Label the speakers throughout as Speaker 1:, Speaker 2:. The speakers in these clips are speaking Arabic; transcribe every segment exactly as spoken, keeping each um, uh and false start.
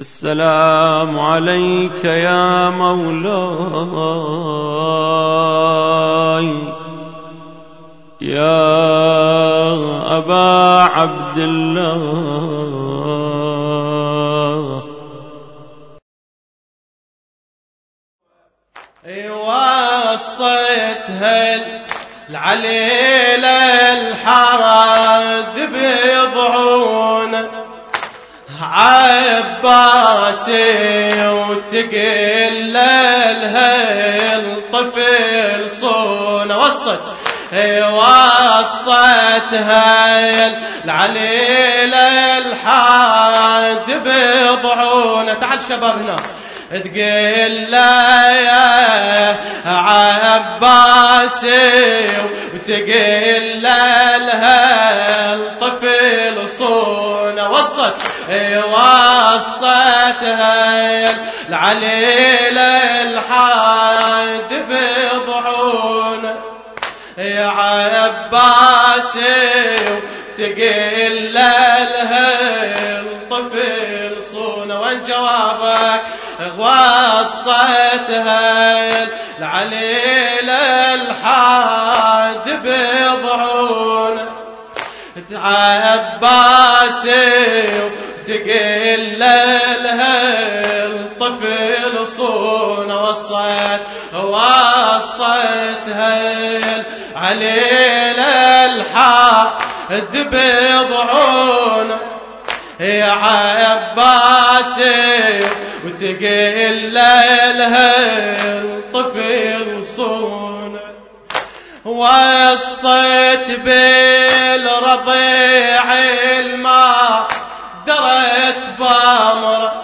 Speaker 1: السلام عليك يا مولاي يا أبا عبد الله.
Speaker 2: وصيتها العليلة الحرد بيضعون عباسي وتقل لها الطفل صون. وصت وصتها العليلة الحرد بيضعون. تعال شباب هنا تقل لا يا عباسي وتقل لها الطفل صون. وصت وصتها العليلة الحاد بضعون يا عباسي وتقل لها الطفل صون. وين جوابك؟ وصتها العليلة الحاد بضعون عباسي وتقل لها الطفل صون. وصت وصتها العليلة الحاد بضعون يا عباسي وتقل لها الطفل صون. وصيت بالرضيع الماء درت بامره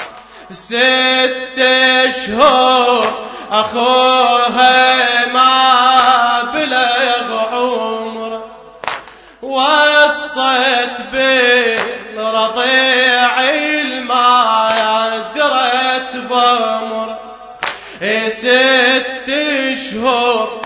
Speaker 2: ست شهور أخوها ما بلغ عمره. وصيت بالرضيع الماء درت بامره ست شهور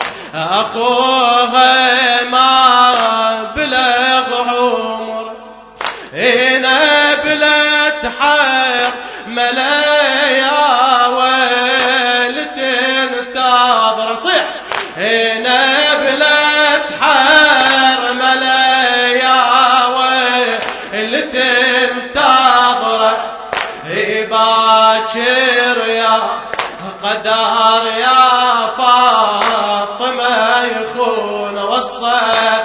Speaker 2: أخوها ما بلغ عمره. هنا بلت حير ملايا ويل تنتظر. صيح هنا بلت حير ملايا ويل تنتظر. باكر يا قدر يا فاطمة يخون. وصت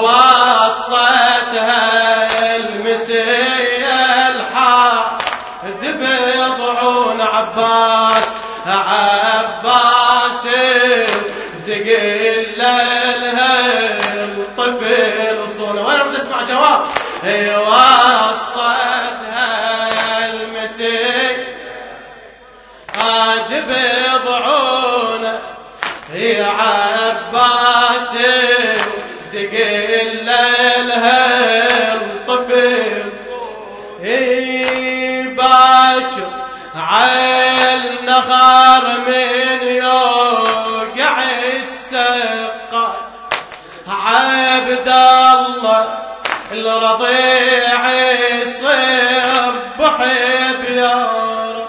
Speaker 2: وصتها المسية الحاد بضعون عباس عباسي تقل لها الطفل صون. وانا بدي اسمع جواب. وصتها المسية عاد بضعون يا عباسي تقل لها الطفل. باكر عالنهار من يوقع السقا عبد الله الرضيع يصبح بيار.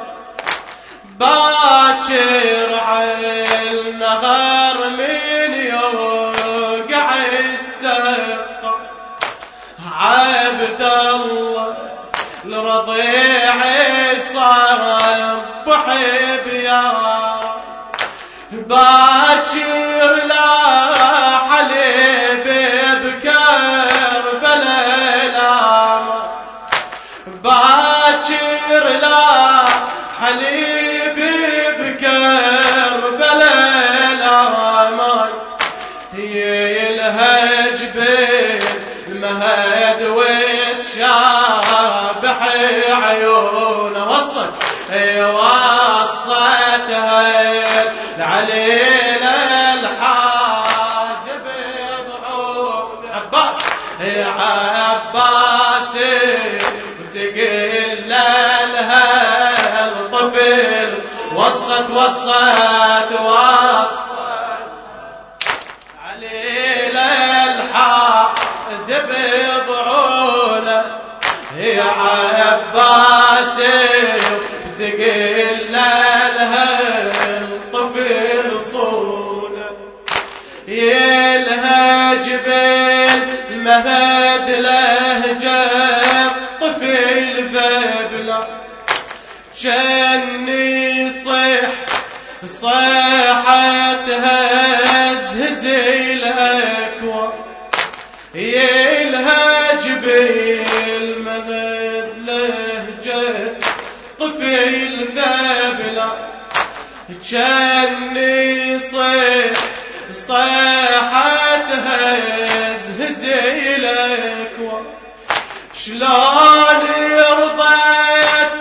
Speaker 2: باكر عالنهار من يوقع السقا عبد الله الرضيع يصبح بيار. باكر لا حليب بكربلاء باكر لا حليب بكربلاء هي الهج بالمهد وتشابح عيونه. وصت وصتها العليلة الحاد بضعون عباس يا عباسي وتقل لها الطفل. وصت وصت وصت عليلة الحاد بضعون يا عباسي المهد لهجة طفل ذبلة جني صيح صيحة هزهز الأكوى يلهج بالمهد لهجة طفل ذبلة جني صيح صيحة هزهز الأكوى شلون رضيت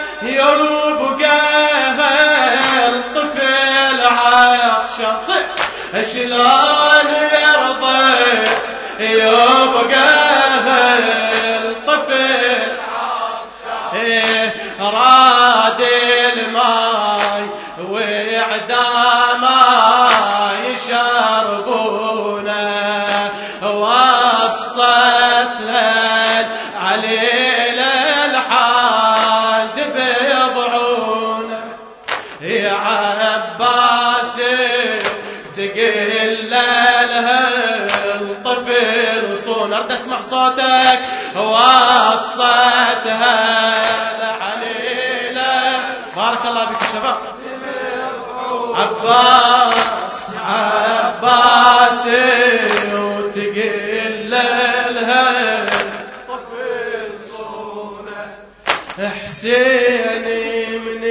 Speaker 2: يبقى الطفل عطشان شلون يرضيت يبقى الطفل عطشان راد الماي وعداما يشربونه وصت لل عليل الحال بيضعونه يا عباس تقل لها الطفل صونر تسمع صوتك وصتها عليله بارك الله بك شباب عباس عباس وتقل لها طفل صونه حسيني من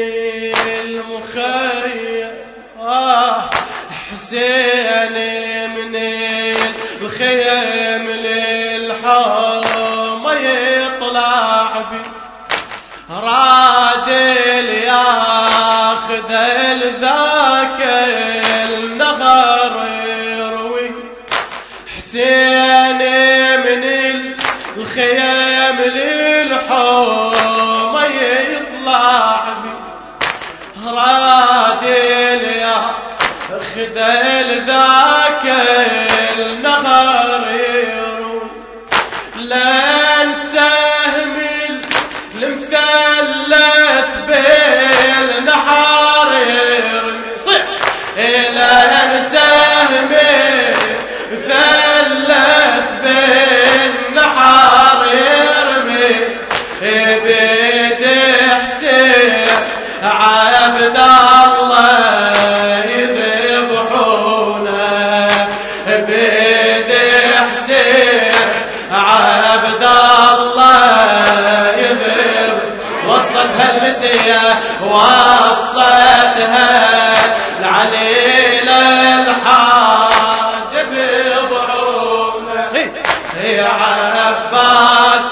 Speaker 2: المخيم آه حسيني من الخيم للحوم يطلع بي راد ياخذ ذاك النهر يروي حسيني من الخيام للحوم يطلع بي راد ياخذ ذاك النهر يروي لن سهمي المثلث بالنحار يرمي صح لن سهمي مثلث بالنحار يرمي بيد حسين عبد الله يذبحونه بيد حسين عبد الله يذبح وصتها المسيا وصتها العليل الحاد بيضعونه يا عباس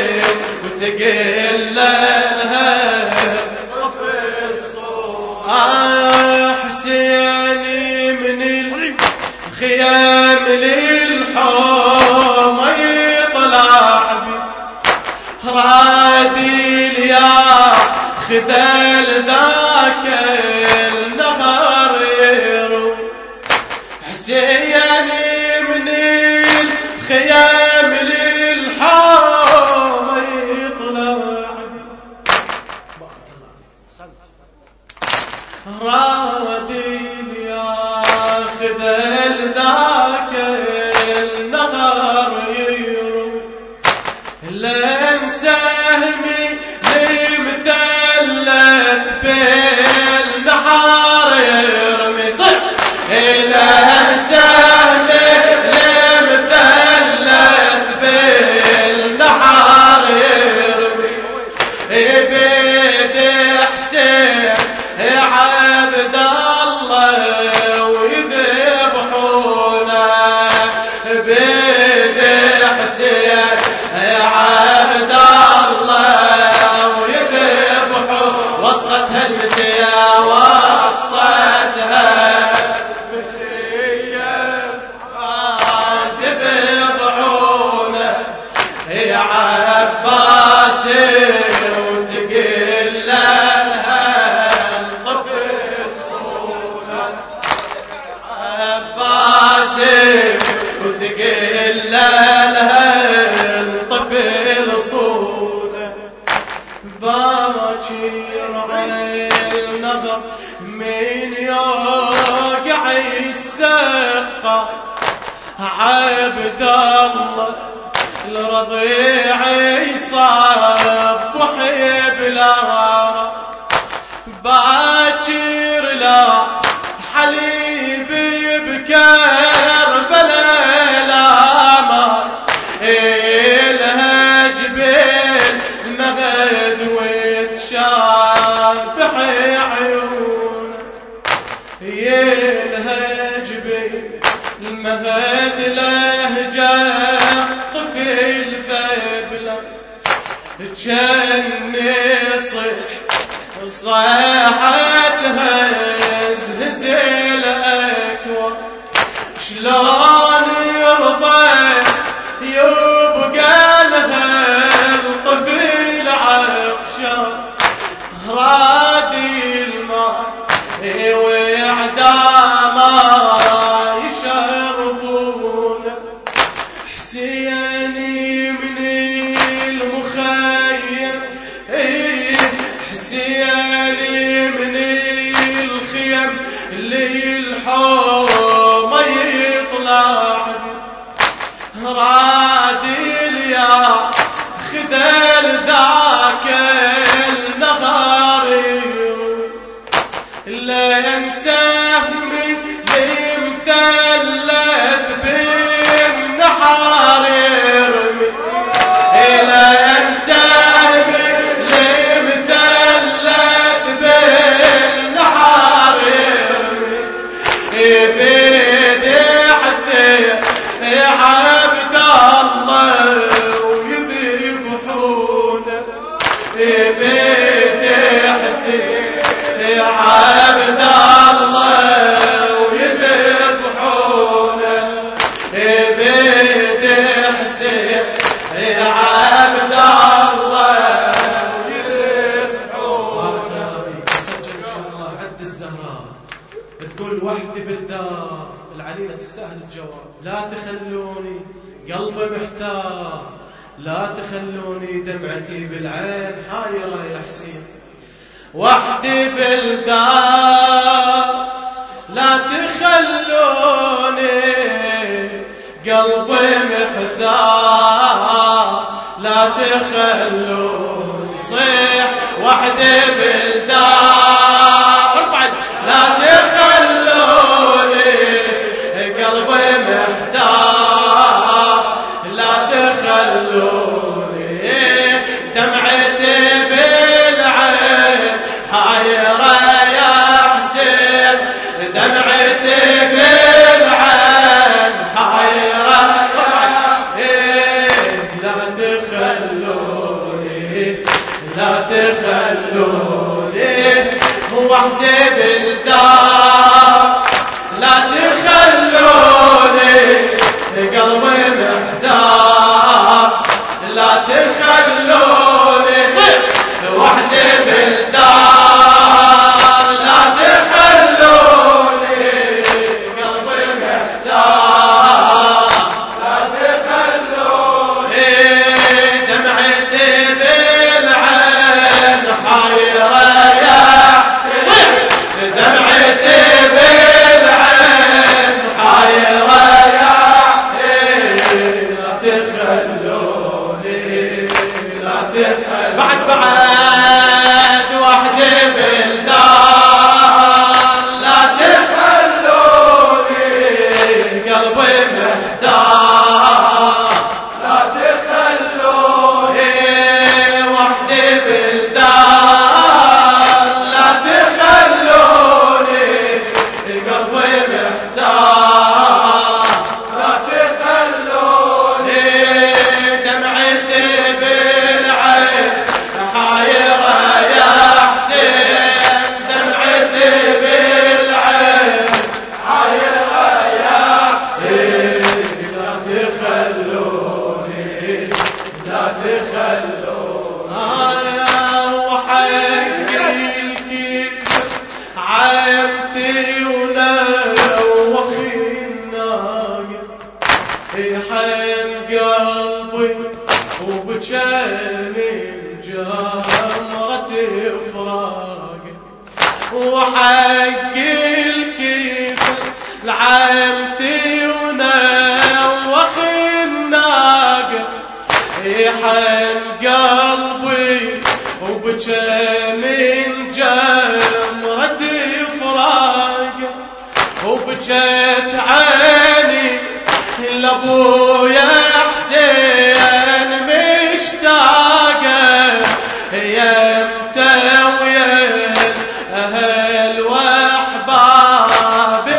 Speaker 2: وتقل لها طفل صونه حسيني من الخيام للحوم يطلع بي رادي يا خذل ذاك النهر يروي حسيني من الخيام للحوم يطلع بي رادي يا خذل ذاك النهر يروي لن سهمي لمثلث بالنحار يرمي صح لن سهمي لمثلث بالنحار يرمي بيد حسين عبد الله ويذبحونه بيد حسين عبد الله ويذبحوا وصتها المسيا وصتها المسيا عاد بيضعونه يا عباس وتقل لها الطفل صونه عباس وتقل لها الطفل صونه باكر عين نظر من يوقع السقا عبد الله الرضيع صبح بلا باكر لا حليبي بكربلاء لا ما إلها جبين المغد وتشابح عيون يلها جبين المغد لهجة طفل ذبلة كان يصيح صيحت هز هز الأكوى شلون يرضيت يبقى لها الطفل عطشان رادي الماء وعداما يشربون حسيني من المخيم حسيني من الخيم اللي الحوم يطلع رادل يا خذل ذاك النهار لا ينساه من المثلث بالنحار يرمي لا ينساه من المثلث بالنحار يرمي بيدي حسين عبد الله ويذبحونه بيدي حسين عبد الله ويذبحونه بيدي حسين عبد الله ويذبحونه. سجل ان شاء الله عد الزهراء تقول وحدي بالدار العليلة تستاهل الجواب لا تخلوني قلبي محتار لا تخلوني دمعتي بالعين حايرة يا حسين وحدي بالدار لا تخلوني قلبي محتار لا تخلوني صيح وحدي بالدار ارفع لا تخلوني قلبي محتار لا تخلوني دمعتي بالعين حايرة يا حسين دمعتي بالعين حايرة لا تخلوني لا تخلوني وحدي بالدار لا تخلوني قلبي محتار لا تخلوني صيح وحدي بالدار لا تخلوني قلبي محتار لا تخلوني دمعتي بالعين حايرة يا حسين دمعتي بالعين حايرة يا حسين لا تخلوني لا تخلوني بعد بعد وحدي بالدار لا تخلوني قلبي محتار لا تخلوني وحدي بالدار لا تخلوني قلبي محتار لا تخلوني دمعتي بالعين حايرة يا حسين دمعتي بالعين حايرة يا حسين لا تخلوني لا تخلوني وحقي الكيف عيمتي ونوخي الناقل حين قلبي وبجاني الجمرة فراق وحق الكيف لعمتي ونوخ الناقل وبكى من جمرة فراق وبكت عيني لابويا حسين مشتاقه يمتى ويا اهل واحباب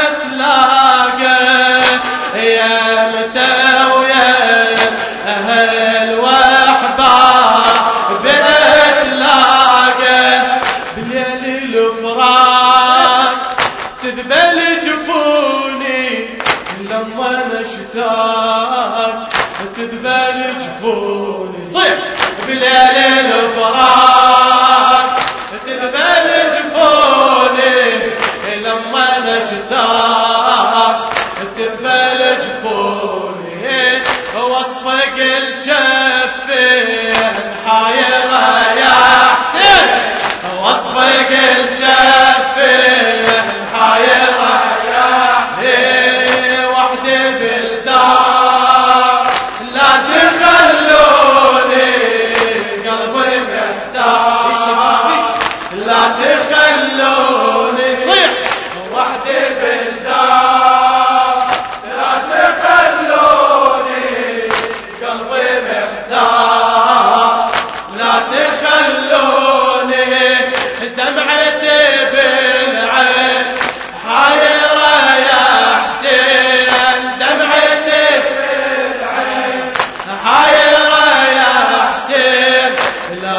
Speaker 2: اتلاقه يمتى ويا اهل واحباب اتلاقه بليل الفراق تذبل جفوني لما نشتاق تذبل جفوني صيح بليل الفراق تذبل جفوني لما نشتاق تذبل جفوني واصفق الجفين حايرة يا حسين واصفق الجفين حايرة يا حسين وحدي بالدار لا تخلوني قلبي محتاج لا تخلوني صيح وحدي بالدار لا تخلوني قلبي محتاج لا تخلوني دمعتي بالعين حايرة يا حسين دمعتي بالعين حايرة يا حسين لا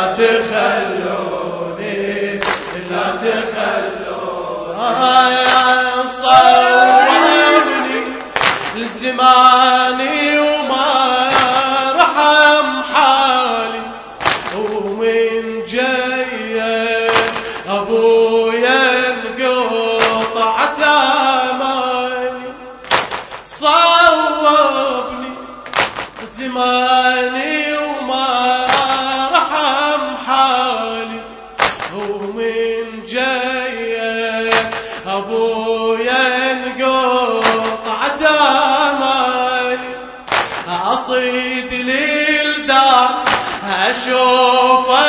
Speaker 2: تخلوني لا تخلوني صورني لزماني وما رحم حالي ومن جاي ابويا انقطعت امالي صوبني زماني وما رحم حالي ومن جاي ابويا انقطعت امالي اصيد للدار اشوفه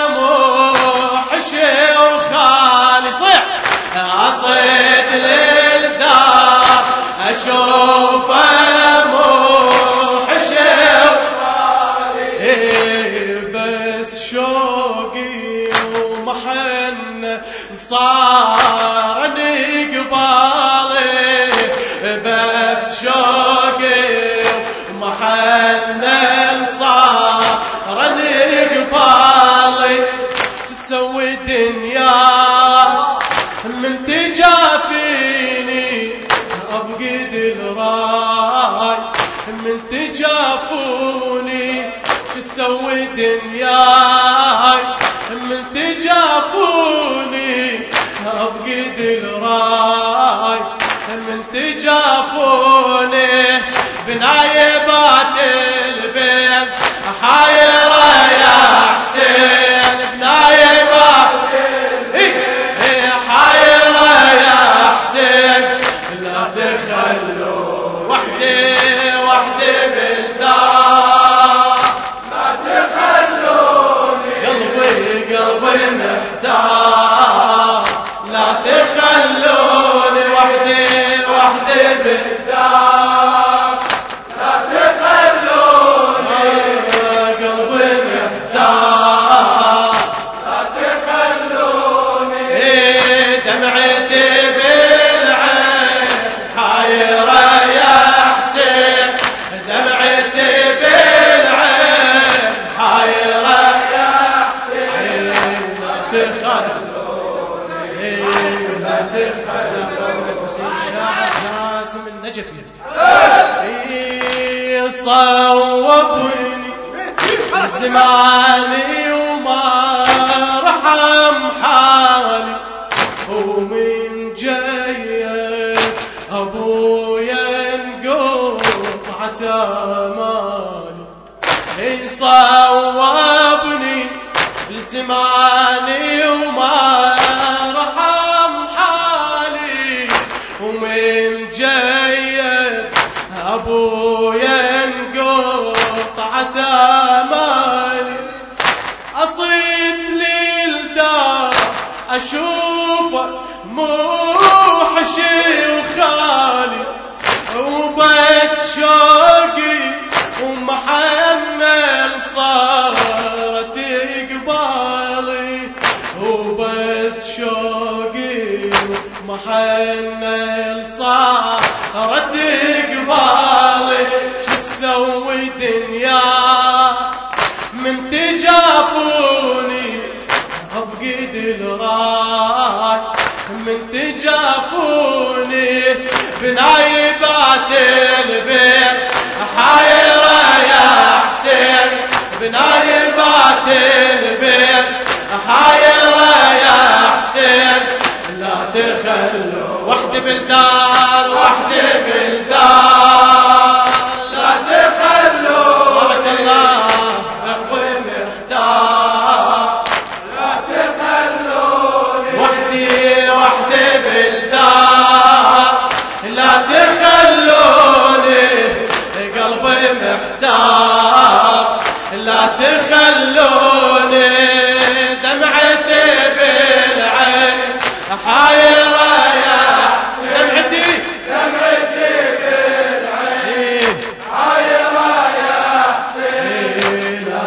Speaker 2: محشي وخالي صيح اصيد للدار اشوفه محشي وخالي بس شوقي ومحن صار قبالي بس شوقي ومحن صار قبالي تسوي دنيا من تجافيني افقد الراي من تجافوني تسوي دنياي من تجافوني افقد الراي من تجافوني بنايبات البيت حايرة يا حسين بنايبات البيت حايرة يا حسين لا تخلوا وحدي وحدي بالدار لا تخلوني قلبي قلبي محتاج لا تخلوني وحدي وحدي بالدار لا تخلوني قلبي محتاج لا تخلوني دمعتي بالعين حايرة يا حسين دمعتي بالعين حايرة يا حسين لا تخلوني لا تخلوني حسين شاعر جاسم النجفي صوبني زماني وما رحم حالي ومن جاي ابويا انقطعت امالي صوبني لزماني وما رحم حالي ومن جاي ابويا انقطعت امالي اصيد أشوفه موحشي وخالي وبس شوقي ومحمل صارت قبالي وبس شوقي ومحمل صارت قبالي شسوي دنيا من تجافوني أفقد الراي من تجافوني بنايبات البيت حايرة يا حسين بنايبات البيت حايرة يا حسين لا تخلوا وحدي بالدار وحدي بالدار لا تخلوا بارك الله أبوي محتار لا تخلوني وحدي وحدي بالدار لا تخلوني قلبي محتار لا تخلوني دمعتي بالعين حايرة يا دمعتي دمعتي بالعين حايرة يا حسين لا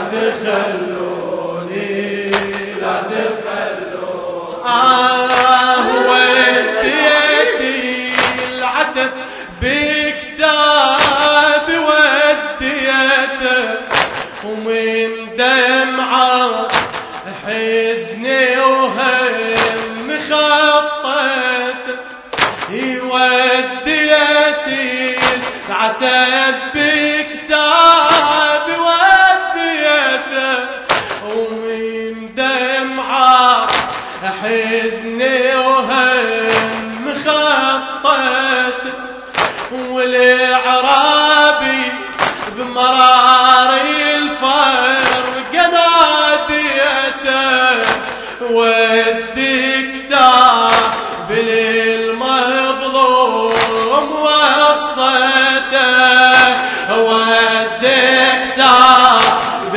Speaker 2: تخلوني لا تخلوني آه وديتي العتب بكتاب وديته ومن دمعة حزني وهم خطت وديتي العتب بكتاب وديته ومن دمعة حزني وهم خطت والإعرابي بمراري الفرق ناديته والدكتاب للمظلوم وصته والدكتاب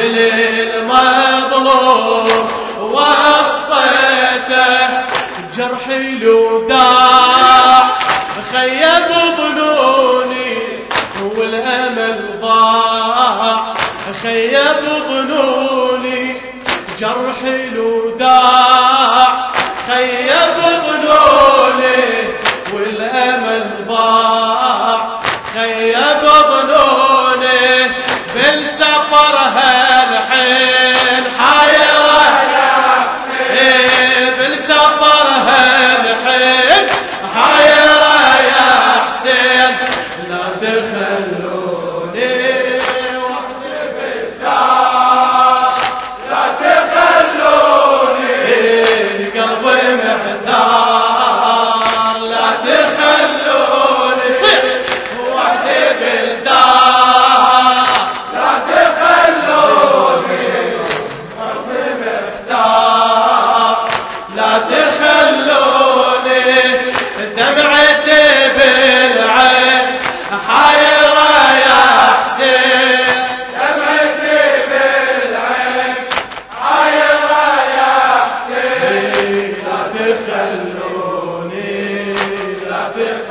Speaker 2: للمظلوم وصته جرحي لوداع خيب ظنوني والأمل ضاع خيب ظنوني جرحي لوداع خيب ظنوني والأمل ضاع خيب ظنوني بالسفر هالحين حايرة يا حسين بالسفر هالحين حايرة يا حسين لا تخلوني وحدي بالدار لا تخلوني قلبي محتار لا تخلوني صيح وحدي بالدار لا تخلوني قلبي محتار لا تخلوني دمعتي بالعين حايرة يا حسين دمعتي بالعين حايرة يا حسين لا تخلوني لا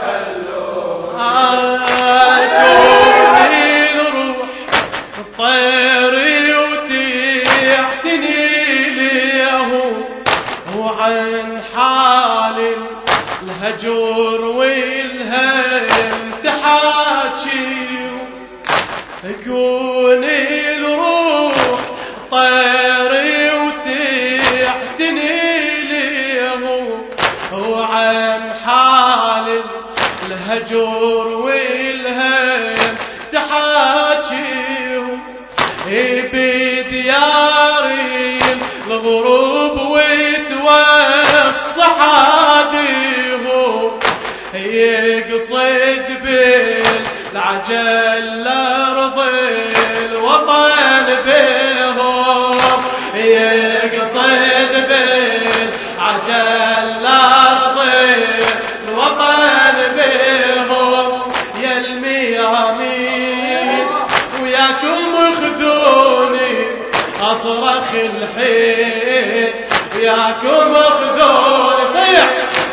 Speaker 2: تخلوني كوني الروح طيري وتحتني ليه وعن حال الهجر والهم تحاكي كوني الروح طيري وتحتني ليه وعن حال الهجر والهم تحاكي بدياري الغروب وتوسع عاديهم يقصد بالعجل لأرض الوطن بهم يقصد بالعجل لأرض الوطن بهم يا الميامين وياكم خذوني أصرخ الحين وياكم خذوني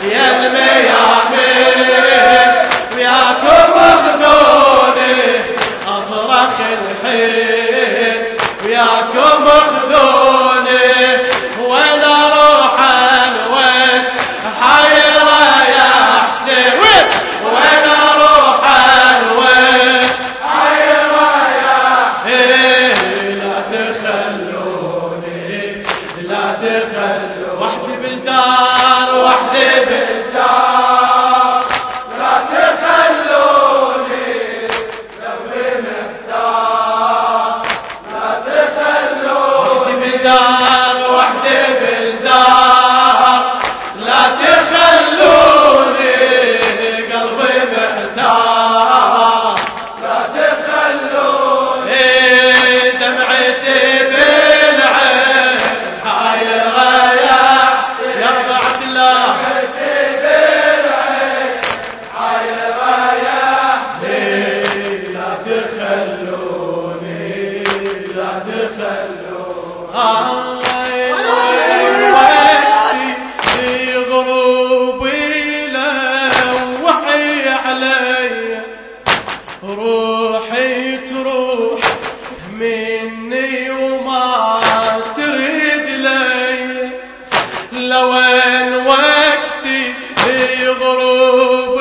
Speaker 2: يا الميامين وياكم اخذوني اصرخ الحين وياكم اخذوني وين اروح وين حيرة يا حسين وين اروح وين حيرة يا حسين لا تخلوني لا تخلوني وحدي بالدار وحدي بالدار لا تخلوني قلبي محتار لا تخلوني وحدي بالدار وحدي بالدار لا تخلوني قلبي محتار لا تخلوني دمعتي بالعين حايرة يا حسين يا ابو عبد الله دمعتي بالعين حايرة يا حسين لا تخلوني لا تخلوني روحي تروح مني وما تريد لي لوين وقتي يغرب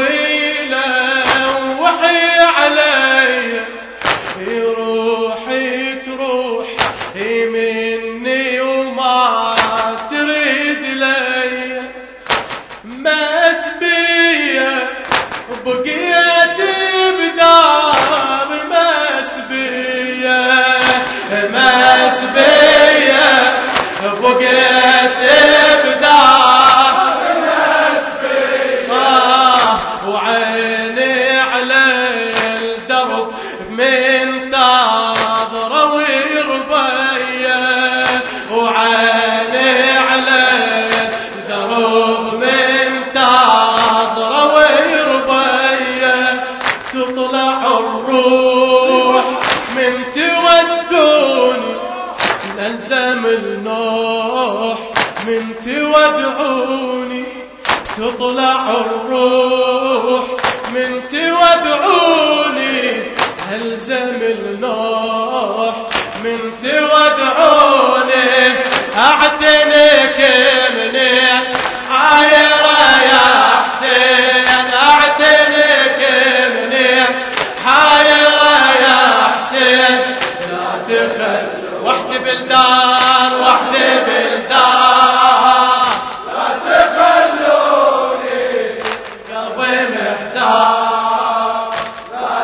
Speaker 2: وحي علي روحي تروح مني وما تريد لي مسبية بقيت بدار مسبية مسبية بقيت بدار مسبية وعيني على الدرب من تاضرة ويربية وعيني على الدرب من تاضرة ويربية تطلع الروح من تودوني نلزم النوح من تودعوني تطلع الروح من تودعوني ألزم النوح من تودعوني أعتنك منين حايرة يا حسين أعتنك منين حايرة يا حسين لا تخل وحدي بالدار وحدي بالدار لا تخلوني قلبي محتار لا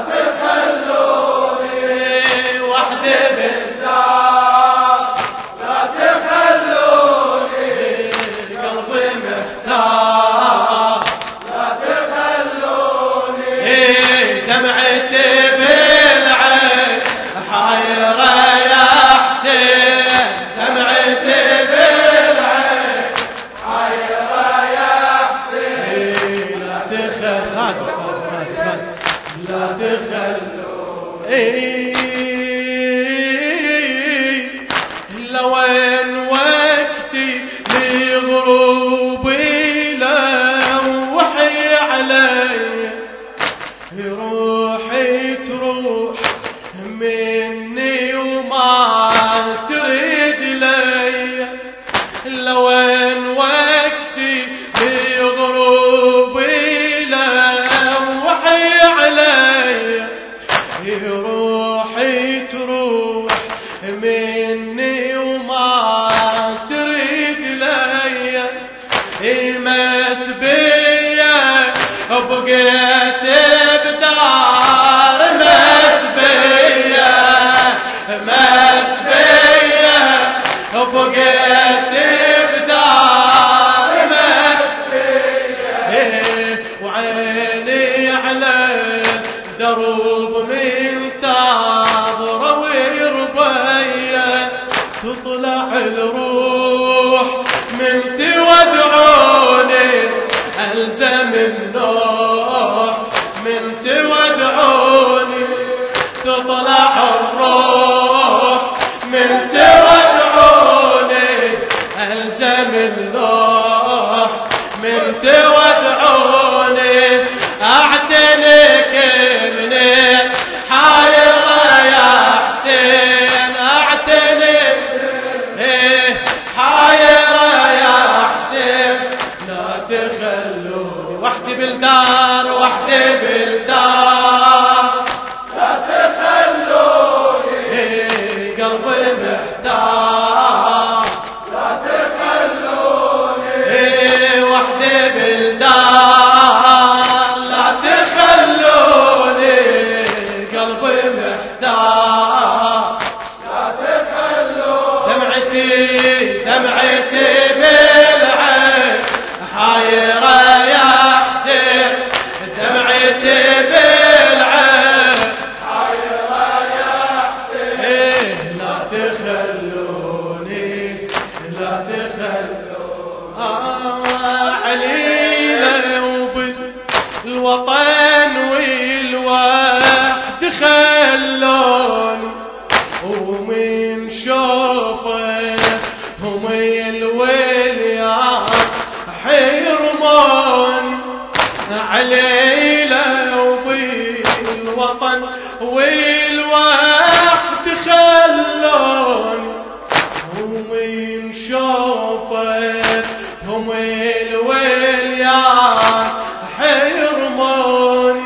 Speaker 2: تخلوني وحدي بالدار لا تخلوني قلبي محتار لا تخلوني دمعتي بالعين حايرة يا حسين دمعتي بالعين حايرة يا حسين لا تخلوني لا تخلوني لوين وقتي لغروبي لا وحي علي روحي تروح مني وما تريد لي لوين وقتي لغروبي لا وحي علي روحي تروح مني وما تريد لي مسبية بقيت بدار مسبية مسبية بقيت بدار مسبية وعيني على درب من تاضرة ويربية تطلع الروح من تودعوني ألزم النوح من تودعوني تطلع الروح من تودعوني ألزم النوح من تودعوني اعتنك ابني حايرة يا حسين اعتنك حايرة يا حسين لا تخلوني وحدي بالدار وحدي بالدار لا تخلوني قلبي محتار لا تخلوني وحدي بالدار لا تخلوني قلبي محتار لا تخلوني دمعتي دمعتي بالعين حايرة يا حسين دمعتي بالعين حايرة يا حسين لا تخلوني لا تخلوني آه علينا وبالوطن والوحد خلوني ومن شوفه هم الوليان حرموني علينا وبالوطن والوحد خلوني ومن شوفه هم الوليان حرموني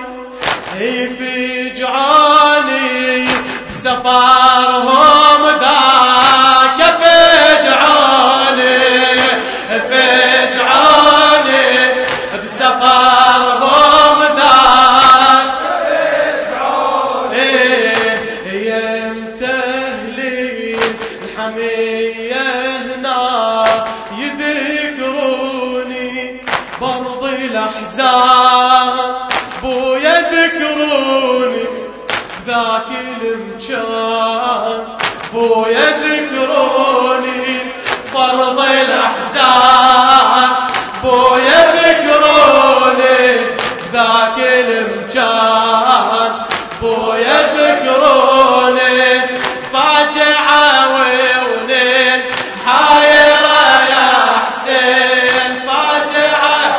Speaker 2: يفجعوني بسفرهم ذاك فجعوني فجعوني بسفرهم ذاك فجعوني يمتهلي الحمية هنا يذكروني برض الأحزان بو يذكروني ذاك المكان بو يذكروني برض الأحزان بو يذكروني ذاك المكان بو يذكروني فاجعة ويونين حايرة يا حسين فاجعة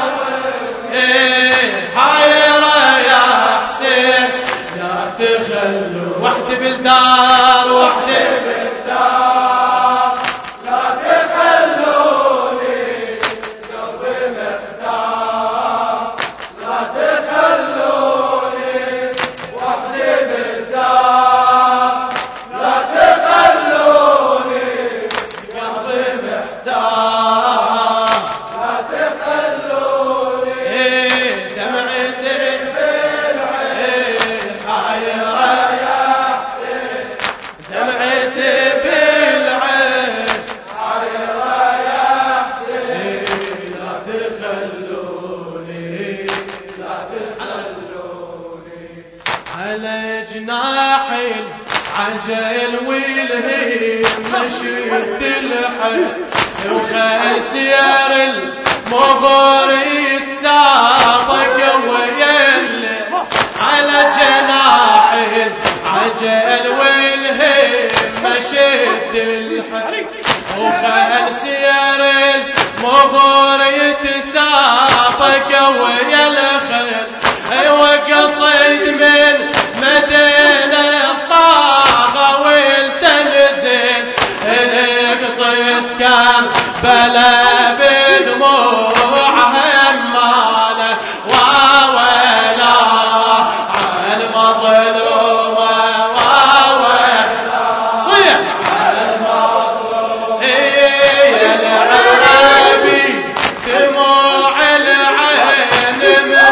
Speaker 2: حايرة يا حسين لا تخلوا وحدي بالدار وحدي بالدار لا تخلوني قلبي محتار لا تخلوني وحدي بالدار لا تخلوني قلبي محتار لا تخلوني دمعتي بالعين حايرة يا حسين دمعتي بالعين حايرة يا حسين لا تخلوني لا تخلوني على جناح العجل والهيم مشيت الحل وخسير المغور يتسابق ويلي على جناح العجل والهيم مشيت الحل وخل سير المغور يتسابق ويا الخيل ايوه قصيد من مدينة الطاغة والتنزيل قصيد كان بلا بدموع همالة واويلا عن مظلوم واويلا صيح عن مظلوم يا العربي دموع العين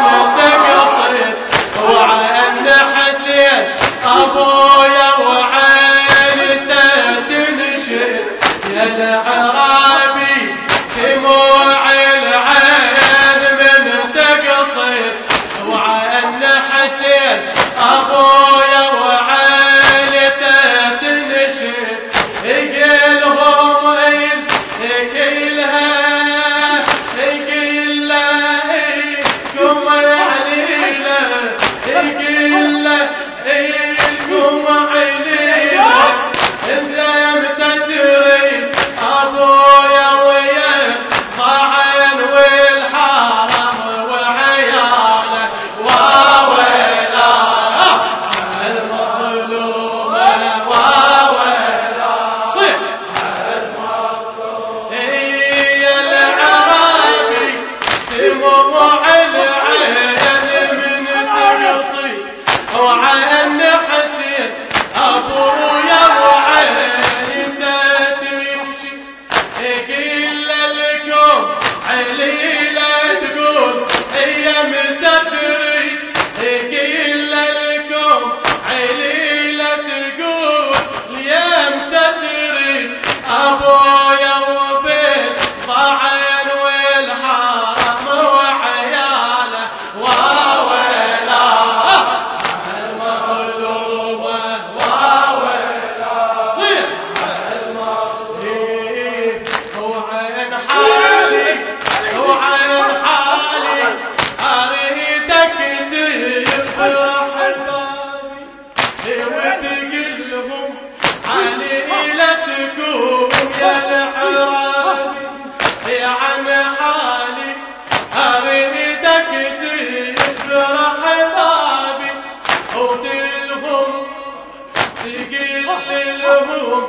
Speaker 2: ليلتكم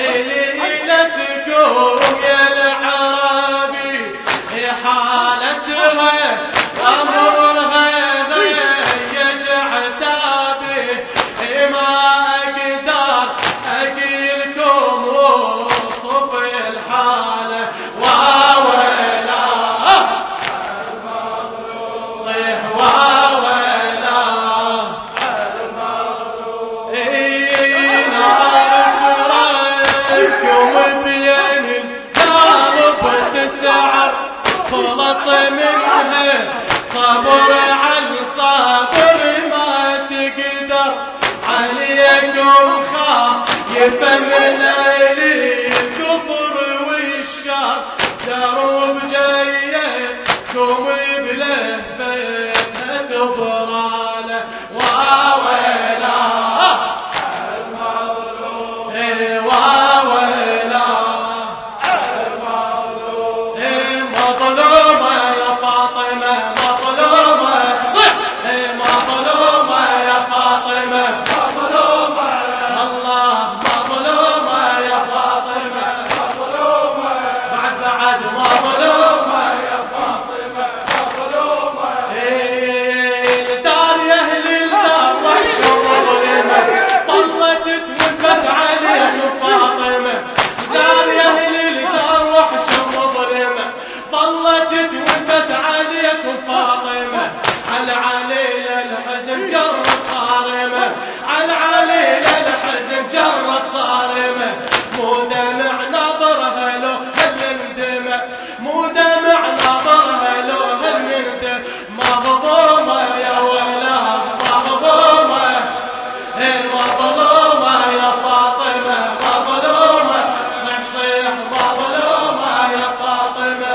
Speaker 2: ليلتكم يا العربي حالتها أمرها ضيج عتابي ما أقدر أقيلكم وصف الحالة واويلا صيح واويلا نعرف رأيكم بين القلب تسعر خلص منها صبر عن صبر ما تقدر عليكم خايف من الكفر والشر دروب جايتكم بلهفتها تبراله واويلا واويلا مظلومة يا فاطمة مظلومة صح مظلومة يا فاطمة مظلومة الله مظلومة يا فاطمة مظلومة بعد بعد مظلومة يا فاطمة مظلومة الدار يا أهل الدار وحشة مظلمة ظلت تنفس عليكم فاطمة الدار يا أهل الدار وحشة مظلمة ظلت تنفس عليكم فاطمة على عليل الحزن جرت صارمة على عليل الحزن جرت صارمة مو دمع نظرها لو هل ندمع مو دمع نظرها لو هل ندمع مظلومة يا ولا مظلومة مظلومة يا فاطمة مظلومة صيح صيح مظلومة يا فاطمة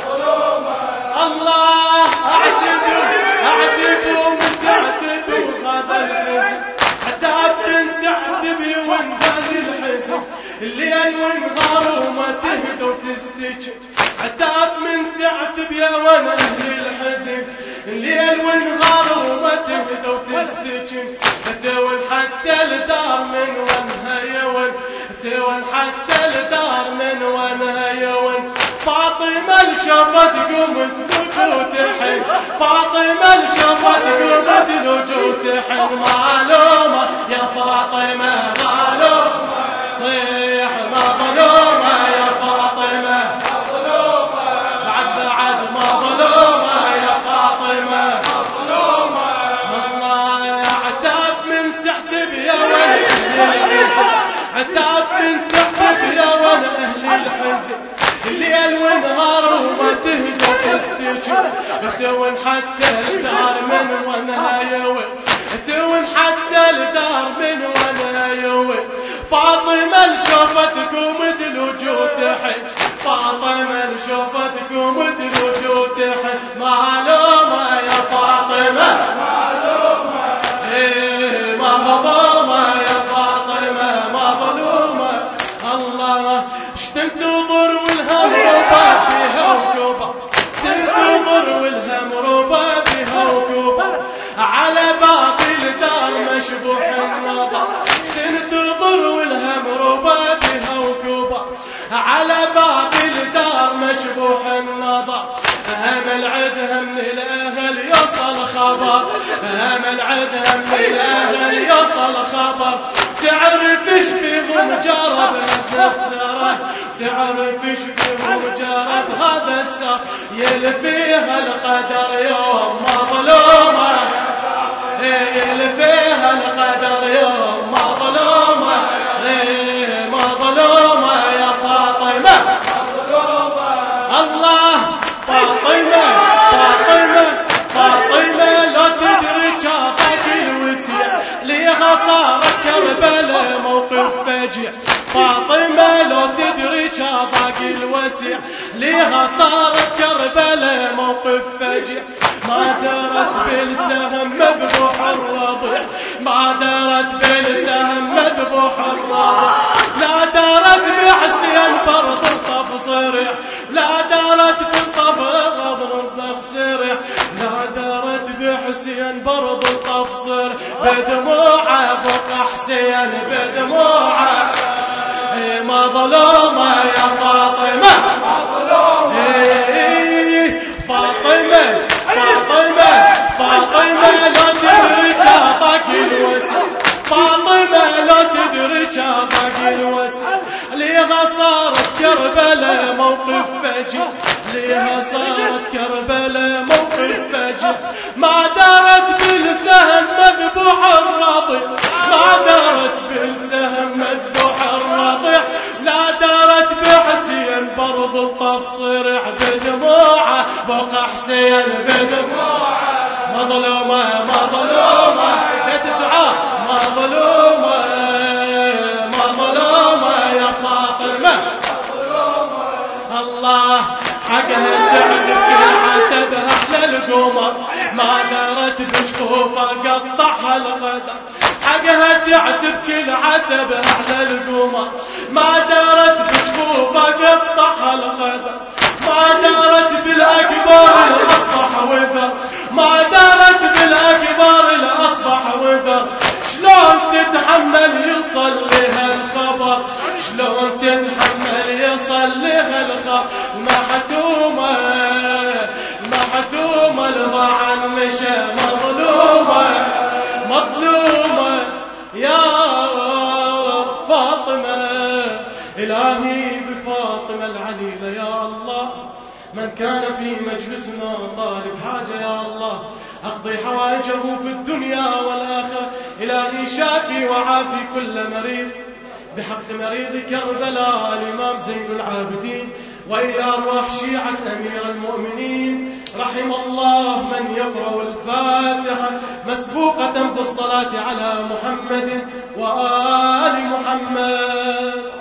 Speaker 2: الله اعتدوا اعتدوا من تعتدوا هذا الحزن حتى تنتعتبي وانفذ الحزن الليل ونهار وما تهدى وتستجب حتى من تعتب يا وانا اهل الحزن الليل ونهار وما تهدى وتستجب تون حتى الدار من وانها يون تون حتى الدار من وانها يون فاطمة الشفت قمت لجو تحن فاطمة الشفت قمت لجو تحن معلومة يا فاطمة معلومة صيح مظلومة يا فاطمة مظلومة بعد بعد مظلومة يا فاطمة مظلومة الله عتاب من تحتب يا ولد أهل الحزن عتاب من تحتب يا ولد أهل الحزن الليل ونهار وما تهدى تستجب تون حتى الدار من وانها يوي تون حتى الدار من وانها يوي فاطمة شوفتكم تلوجو تحن فاطمة شوفتكم تلوجو تحن معلومة يا فاطمة معلومة ايه مظلومة يا فاطمة مظلومة الله تنتظر والهم ربا بها وكوبا تنتظر والهم ربا بها وكوبا على باب الدار مشبوح النظر تنتظر والهم ربا بها وكوبا على باب الدار مشبوح النظر امل عدها من الاهل يصل خبر امل عدها من الاهل يصل خبر تعرف ايش بهم جرب الثرى تعرف ايش بهم جرب هذا السر يلفيها القدر يوم مظلومة يلفيها القدر يوم مظلومة مظلومة يا فاطمة مظلومة الله فاطمة فاطمة فاطمة لا تدري شافك الوسيع ليها صارت كربلاء موقف فجيع فاطمة لو تدري شافك الوسيع ليها صارت كربلاء موقف فجيع ما درت بالسهم مذبوح الرضيع ما درت بالسهم مذبوح الرضيع لا درت بحسين برض الطف صريع لا درت بالطف الرض الطف صريع لا درت بحسين برض الطف صريع بدموعه بقى حسين بدموعه مظلومة يا فاطمة إيه فاطمة فاطمة فاطمة لا تدرك عطاك الوسع فاطمة لا تدرك عطاك الوسع ليها صارت كربلاء موقف فجع ليها صارت كربلاء موقف فجع ما دارت بالسهم مذبوح الرضيع ما دارت بالسهم مذبوح الرضيع لا دارت بحسين برض الطف صرع بدموعه بقى حسين بدموعه مظلومة مظلومة تدعى مظلومة مظلومة يا فاطمة الله حقها تعذب كل عتبها على القمر ما دارت بجفوفها قطعها القدر حقها تعذب كل عتبها على القمر ما دارت بجفوفها قطعها القدر ما دارت بالأكبر الأصبح وذر ما دارت بالأكبر الأصبح وذر شلون تتحمل يصل لها الخبر شلون تتحمل يصل لها الخبر المحتومة المحتومة الضعن مشى مظلومة مظلومة يا فاطمة إلهي بفاطمة العليلة يا الله من كان في مجلسنا طالب حاجة يا الله أقضي حوائجه في الدنيا والآخرة إلهي شافي وعافي كل مريض بحق مريض كربلاء الإمام زين العابدين وإلى أرواح شيعة أمير المؤمنين رحم الله من يقرأ الفاتحة مسبوقة بالصلاة على محمد وآل محمد.